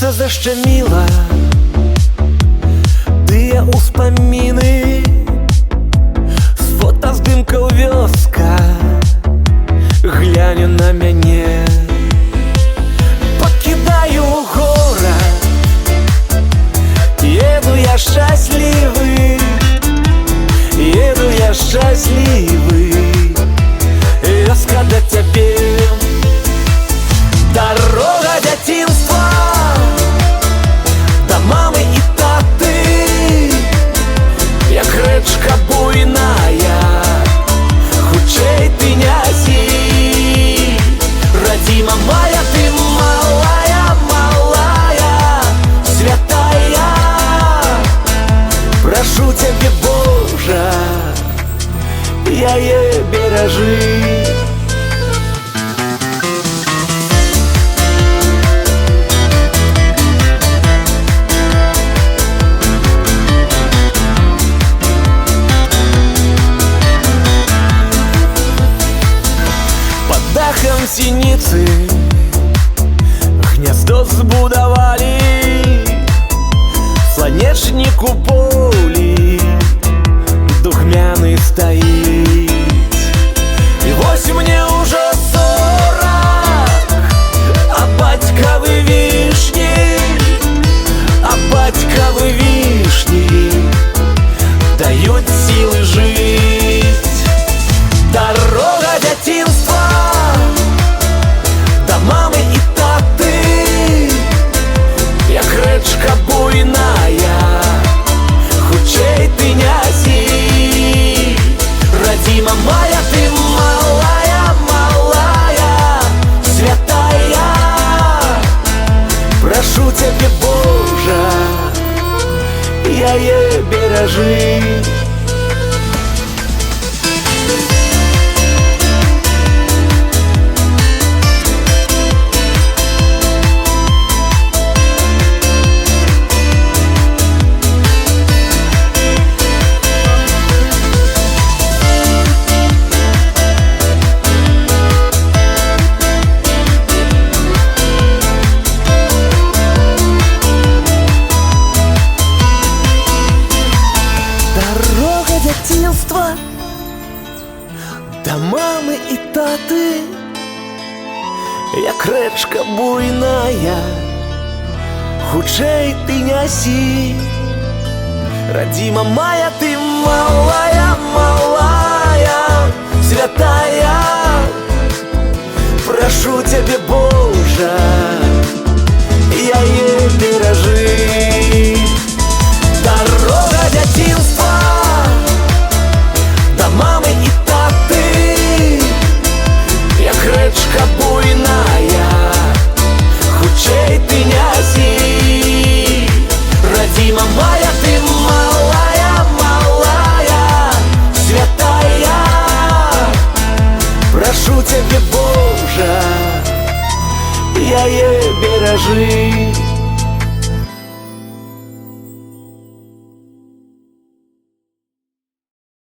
Сонце защеміло, тыя ўспаміны з фотаздымкаў вёска гляне на мяне. Пакідаю горад, еду я шчаслівы, еду я шчаслівы, вёска да цябе. Дорога дзяцінства да мамы і таты, як рэчка буйная, хутчэй ты нясі. Радзіма моя, ты малая, малая, святая, прашу цябе, Божа, яе беражы. Дахам сініцы гняздо збудавалі, сланечнік у полі духмяны стаіць. І вось мне ўжо 40, а бацькавы вішні, а бацькавы вішні даюць сілы жыць. Дорога дзяцінства да мамы і таты, як рэчка буйная, хутчэй ты нясі. Радзіма моя, ты малая, малая, святая, прашу цябе, Божа, яе беражы. Дзяцінства да мамы і таты, як рэчка буйная, хутчэй ты нясі. Радзіма моя, ты малая, малая, святая, прашу цябе, Божа, яе беражы. Дорога дзяцінства да мамы і таты, як рэчка буйная, хутчэй ты нясі. Радзіма моя, ты малая, малая, святая, прашу цябе, Божа, яе беражы.